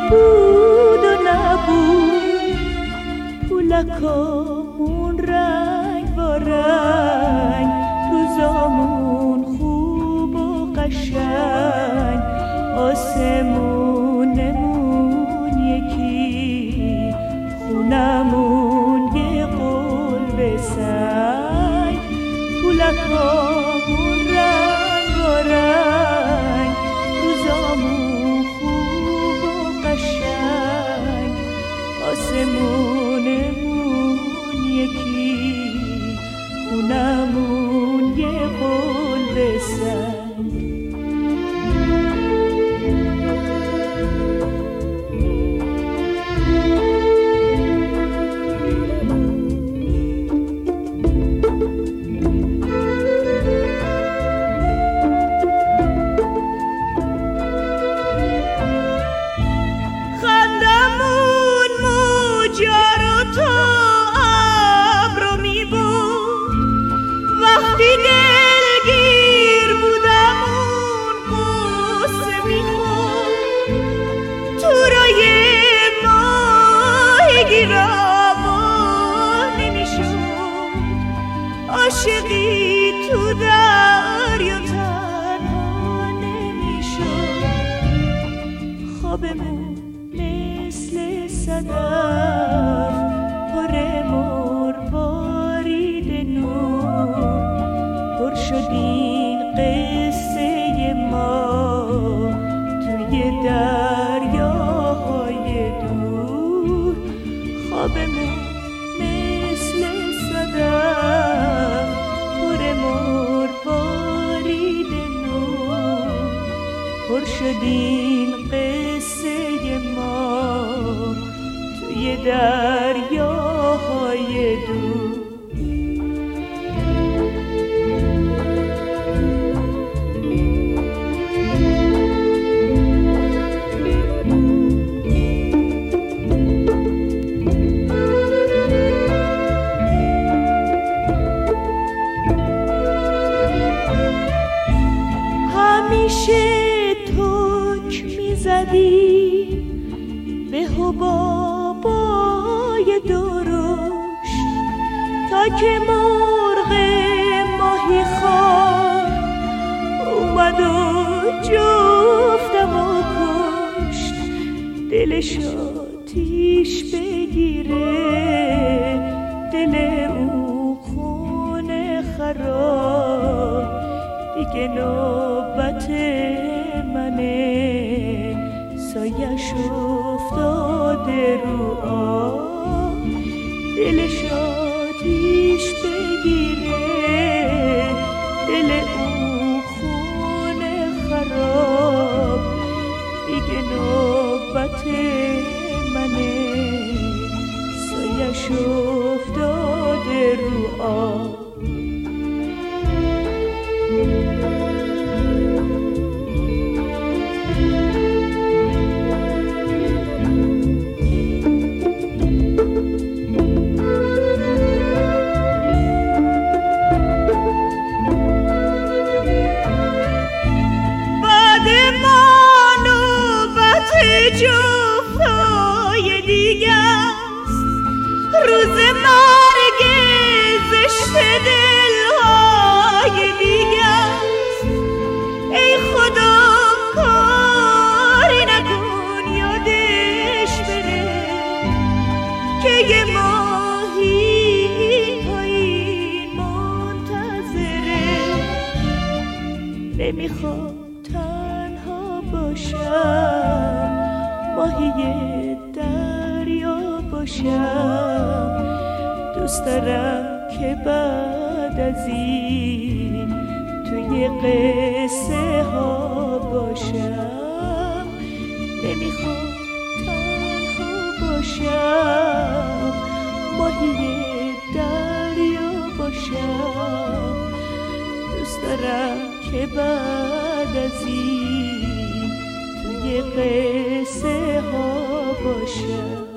بود و نبود، پولکامون رنگ با رنگ، روزامون خوب و قشنگ، آسمونمون یکی، خونمون یه قلب سنگ. پولکامون رنگ با رنگ، روزامون خوب و قشنگ، آسمونمون یکی، خونمون یه قلب سنگ. عاشقی تو دریا تنها نمیشد، خوابمون مثل صدف پر مروارید نور، پر شد این قصه ما توی دریاهای دور. خوابمون مثل صدف پر مروارید نور، پر شد این قصه ما توی دریاهای دور. همیشه توک میزدی به حبابای درشت، تا که مرغ ماهی خوار اومد و جفتم و کشت. دلش آتیش بگیره، دل اون خونه خراب، دیگه نوبت منه، سایش افتاده رو آب. دلش آتیش بگیره، دل اون خونه خراب، دیگه نوبت منه، سایش افتاده رو آب. بعد ما نوبت جفتای دیگه است، روز مرگ زشت دلهای دیگه است. ای خدا کاری نکن یادش بره، که یه ماهی پایین منتظره. نمیخوام تنها باشم، ماهی دریا باشم. دوست دارم که بعد از این توی قصه ها باشم. نمیخوام تنها باشم، ماهی دریا باشم. دوست دارم که بعد از این توی قصه ها باشم.